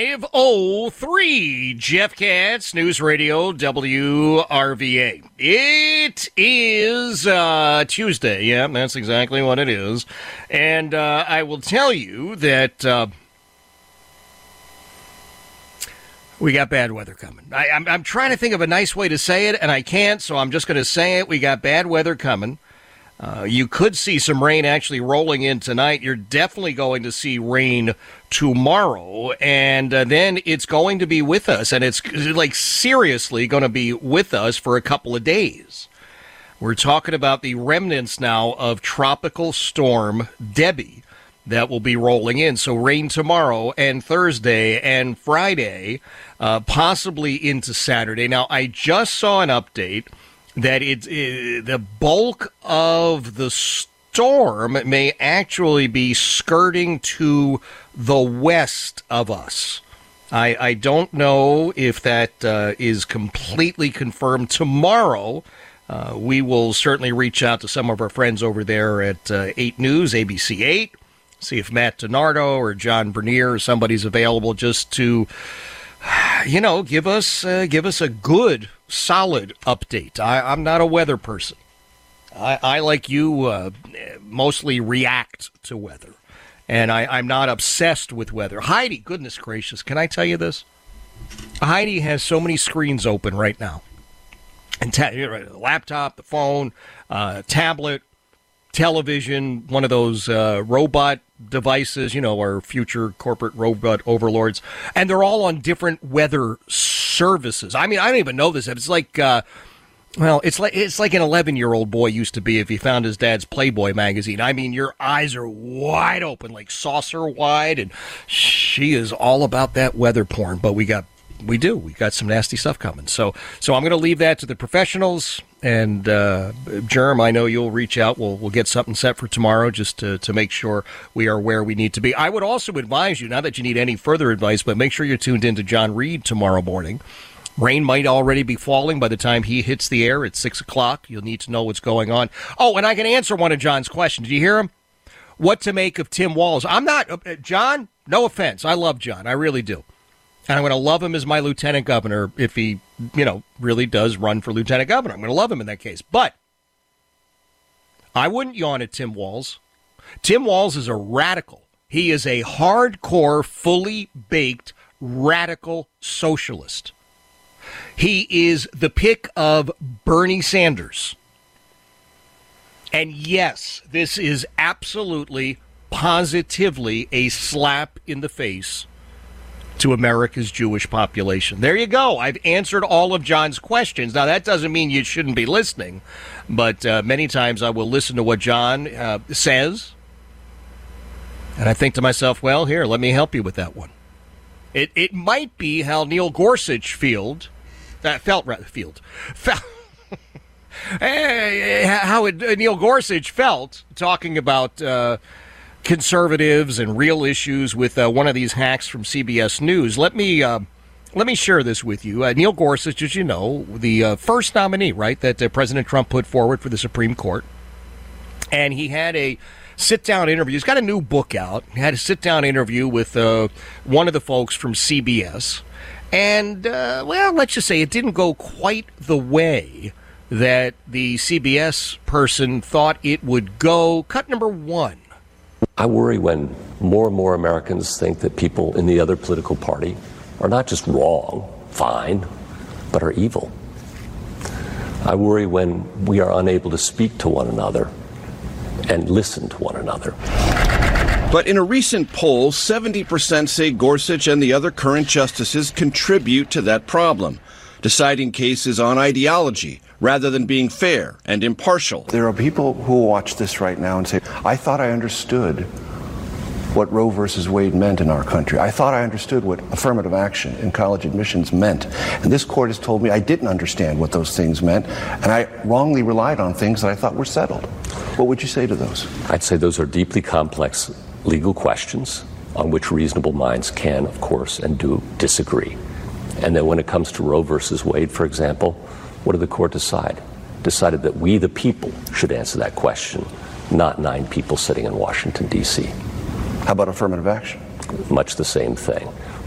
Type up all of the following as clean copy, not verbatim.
5:03, Jeff Katz, News Radio WRVA. It is Tuesday. Yeah, that's exactly what it is. And I will tell you that we got bad weather coming. I'm trying to think of a nice way to say it, and I can't, so I'm just going to say it. We got bad weather coming. You could see some rain actually rolling in tonight. You're definitely going to see rain tomorrow, and then it's going to be with us, and it's like seriously going to be with us for a couple of days. We're talking about the remnants now of Tropical Storm Debbie that will be rolling in. So rain tomorrow and Thursday and Friday, possibly into Saturday. Now, I just saw an update that the bulk of the storm may actually be skirting to the west of us. I don't know if that is completely confirmed. Tomorrow, we will certainly reach out to some of our friends over there at 8 News, ABC 8, see if Matt DiNardo or John Bernier or somebody's available just to, give us a good, solid update. I'm not a weather person. I like you, mostly react to weather. And I'm not obsessed with weather. Heidi, goodness gracious, can I tell you this? Heidi has so many screens open right now. And the laptop, the phone, tablet, television, one of those robot devices, our future corporate robot overlords. And they're all on different weather services. I mean, I don't even know this. It's like, it's like an 11-year-old boy used to be if he found his dad's Playboy magazine. I mean, your eyes are wide open, like saucer wide, and she is all about that weather porn. But we got some nasty stuff coming. So I'm going to leave that to the professionals. And Germ, I know you'll reach out. We'll get something set for tomorrow just to make sure we are where we need to be. I would also advise you, not that you need any further advice, but make sure you're tuned in to John Reed tomorrow morning. Rain might already be falling by the time he hits the air at 6 o'clock. You'll need to know what's going on. Oh, and I can answer one of John's questions. Did you hear him? What to make of Tim Walz? I'm not, John, no offense. I love John. I really do. And I'm going to love him as my lieutenant governor if he, really does run for lieutenant governor. I'm going to love him in that case. But I wouldn't yawn at Tim Walz. Tim Walz is a radical. He is a hardcore, fully baked, radical socialist. He is the pick of Bernie Sanders. And yes, this is absolutely, positively a slap in the face to America's Jewish population. There you go. I've answered all of John's questions. Now, that doesn't mean you shouldn't be listening, but many times I will listen to what John says, and I think to myself, well, here, let me help you with that one. It might be how Neil Gorsuch felt Neil Gorsuch felt talking about conservatives and real issues with one of these hacks from CBS News. Let me share this with you. Neil Gorsuch, as you know, the first nominee, right, that President Trump put forward for the Supreme Court. And he had a sit-down interview. He's got a new book out. He had a sit-down interview with one of the folks from CBS. And, let's just say it didn't go quite the way that the CBS person thought it would go. Cut number one. I worry when more and more Americans think that people in the other political party are not just wrong, fine, but are evil. I worry when we are unable to speak to one another and listen to one another. But in a recent poll, 70% say Gorsuch and the other current justices contribute to that problem, deciding cases on ideology rather than being fair and impartial. There are people who watch this right now and say, I thought I understood what Roe versus Wade meant in our country. I thought I understood what affirmative action in college admissions meant. And this court has told me I didn't understand what those things meant, and I wrongly relied on things that I thought were settled. What would you say to those? I'd say those are deeply complex legal questions on which reasonable minds can, of course, and do disagree. And then when it comes to Roe versus Wade, for example, what did the court decide? Decided that we, the people, should answer that question, not 9 people sitting in Washington, D.C. How about affirmative action? Much the same thing.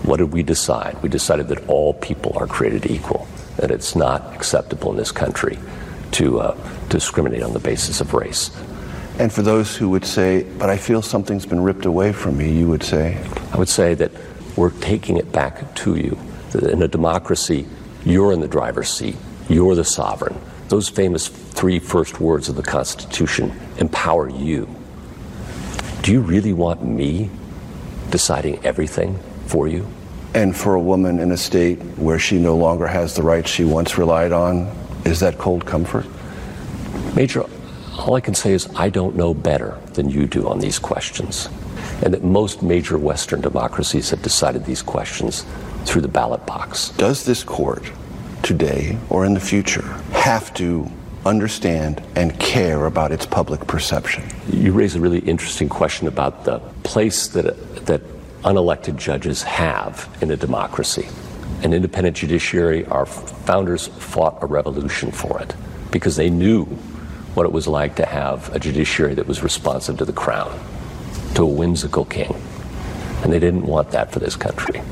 What did we decide? We decided that all people are created equal, that it's not acceptable in this country to discriminate on the basis of race. And for those who would say, but I feel something's been ripped away from me, you would say? I would say that we're taking it back to you. That in a democracy, you're in the driver's seat. You're the sovereign. Those famous 3 first words of the Constitution empower you. Do you really want me deciding everything for you? And for a woman in a state where she no longer has the rights she once relied on, is that cold comfort? Major, all I can say is I don't know better than you do on these questions, and that most major Western democracies have decided these questions through the ballot box. Does this court, today or in the future, have to understand and care about its public perception? You raise a really interesting question about the place that unelected judges have in a democracy. An independent judiciary, our founders fought a revolution for it because they knew what it was like to have a judiciary that was responsive to the crown, to a whimsical king. And they didn't want that for this country.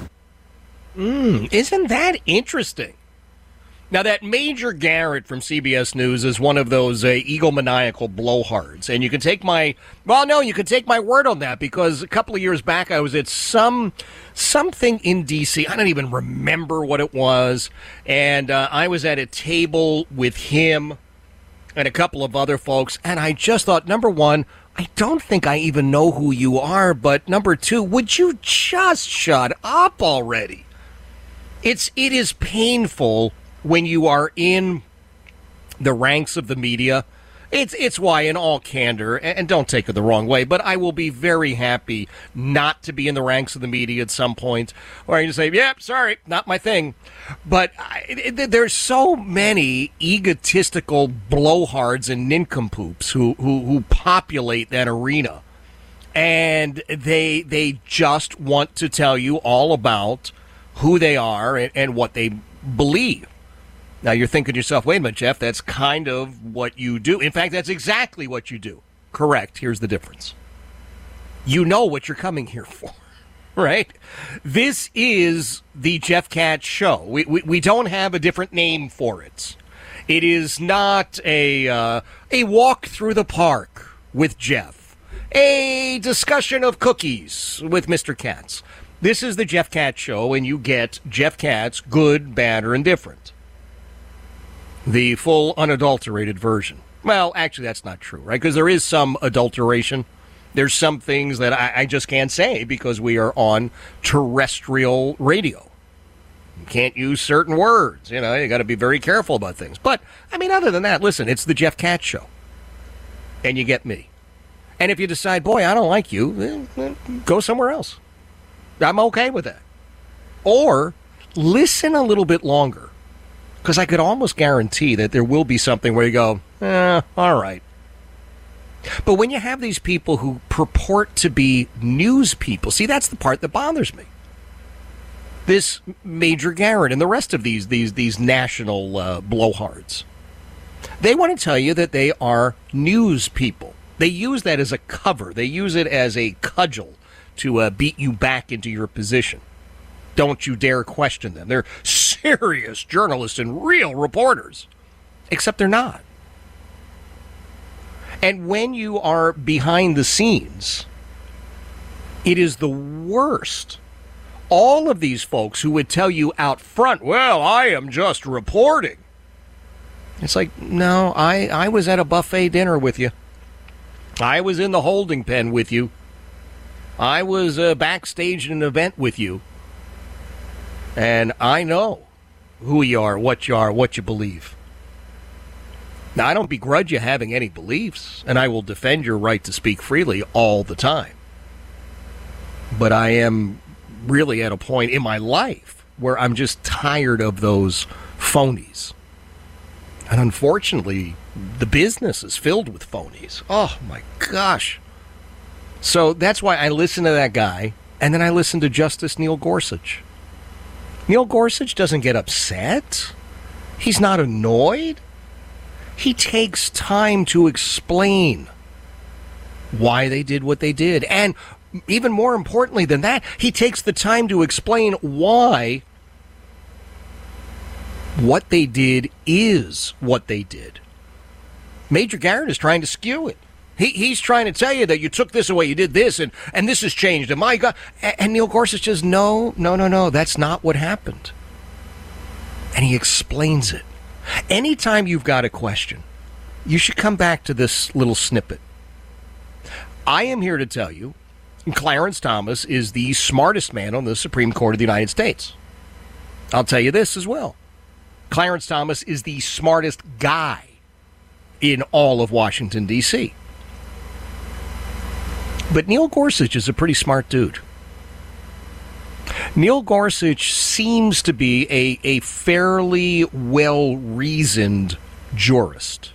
Isn't that interesting? Now, that Major Garrett from CBS News is one of those egomaniacal blowhards. And you can take my word on that, because a couple of years back I was at something in D.C. I don't even remember what it was. And I was at a table with him and a couple of other folks. And I just thought, number one, I don't think I even know who you are. But number two, would you just shut up already? It is painful when you are in the ranks of the media. It's why, in all candor, and don't take it the wrong way, but I will be very happy not to be in the ranks of the media at some point, or I can just say, yep, sorry, not my thing. But there's so many egotistical blowhards and nincompoops who populate that arena, and they just want to tell you all about who they are and what they believe. Now, you're thinking to yourself, wait a minute, Jeff, that's kind of what you do. In fact, that's exactly what you do. Correct. Here's the difference. You know what you're coming here for, right? This is the Jeff Katz Show. We don't have a different name for it. It is not a walk through the park with Jeff, a discussion of cookies with Mr. Katz. This is the Jeff Katz Show, and you get Jeff Katz, good, bad, or indifferent. The full unadulterated version. Well, actually, that's not true, right? Because there is some adulteration. There's some things that I just can't say because we are on terrestrial radio. You can't use certain words. You got to be very careful about things. But, I mean, other than that, listen, it's the Jeff Katz Show. And you get me. And if you decide, boy, I don't like you, go somewhere else. I'm okay with that. Or listen a little bit longer, because I could almost guarantee that there will be something where you go, all right. But when you have these people who purport to be news people, see, that's the part that bothers me. This Major Garrett and the rest of these national blowhards, they want to tell you that they are news people. They use that as a cover. They use it as a cudgel to beat you back into your position. Don't you dare question them. They're serious journalists and real reporters. Except they're not. And when you are behind the scenes, it is the worst. All of these folks who would tell you out front, well, I am just reporting. It's like, no, I was at a buffet dinner with you. I was in the holding pen with you. I was backstage at an event with you. And I know who you are, what you believe. Now, I don't begrudge you having any beliefs, and I will defend your right to speak freely all the time. But I am really at a point in my life where I'm just tired of those phonies. And unfortunately, the business is filled with phonies. Oh, my gosh. So that's why I listen to that guy, and then I listen to Justice Neil Gorsuch. Neil Gorsuch doesn't get upset. He's not annoyed. He takes time to explain why they did what they did. And even more importantly than that, he takes the time to explain why what they did is what they did. Major Garrett is trying to skew it. He's trying to tell you that you took this away, you did this, and this has changed, and my God. And Neil Gorsuch says, no, that's not what happened. And he explains it. Anytime you've got a question, you should come back to this little snippet. I am here to tell you, Clarence Thomas is the smartest man on the Supreme Court of the United States. I'll tell you this as well. Clarence Thomas is the smartest guy in all of Washington, D.C. But Neil Gorsuch is a pretty smart dude. Neil Gorsuch seems to be a fairly well-reasoned jurist.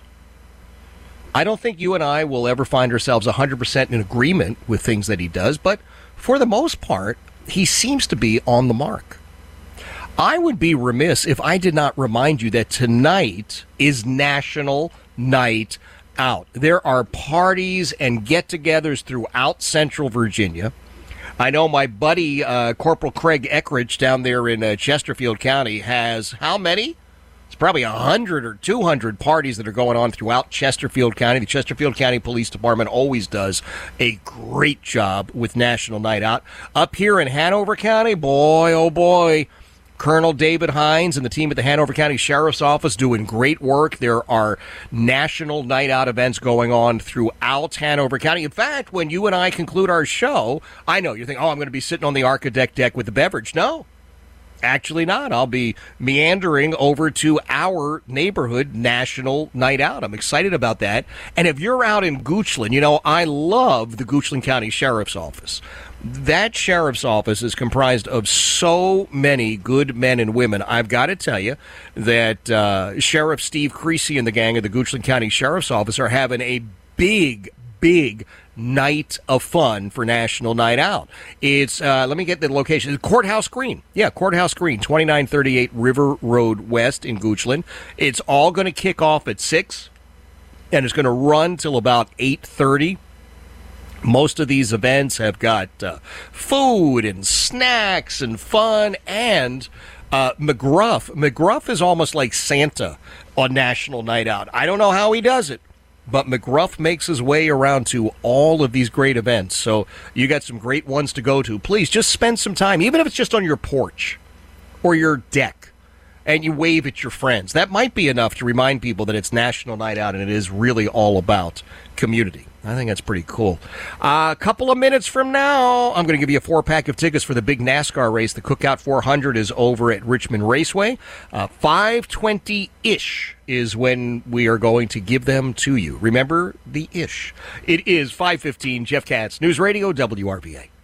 I don't think you and I will ever find ourselves 100% in agreement with things that he does, but for the most part, he seems to be on the mark. I would be remiss if I did not remind you that tonight is National Night Out. There are parties and get-togethers throughout Central Virginia. I know my buddy Corporal Craig Eckridge down there in Chesterfield County has how many? It's probably 100 or 200 parties that are going on throughout Chesterfield County. The Chesterfield County Police Department always does a great job with National Night Out. Up here in Hanover County, boy, oh boy, Colonel David Hines and the team at the Hanover County Sheriff's Office doing great work. There are National Night Out events going on throughout Hanover County. In fact, when you and I conclude our show, I know you're thinking, I'm going to be sitting on the Architect deck with the beverage. No, actually not. I'll be meandering over to our neighborhood National Night Out. I'm excited about that. And if you're out in Goochland, I love the Goochland County Sheriff's Office. That sheriff's office is comprised of so many good men and women. I've got to tell you that Sheriff Steve Creasy and the gang of the Goochland County Sheriff's Office are having a big night of fun for National Night Out. It's, let me get the location. It's Courthouse Green. Yeah, Courthouse Green, 2938 River Road West in Goochland. It's all going to kick off at 6, and it's going to run till about 8:30. Most of these events have got food and snacks and fun, and McGruff. McGruff is almost like Santa on National Night Out. I don't know how he does it, but McGruff makes his way around to all of these great events. So you got some great ones to go to. Please just spend some time, even if it's just on your porch or your deck, and you wave at your friends. That might be enough to remind people that it's National Night Out and it is really all about community. I think that's pretty cool. A couple of minutes from now, I'm going to give you a 4-pack of tickets for the big NASCAR race. The Cookout 400 is over at Richmond Raceway. 5:20-ish is when we are going to give them to you. Remember the ish. It is 5:15. Jeff Katz, News Radio, WRVA.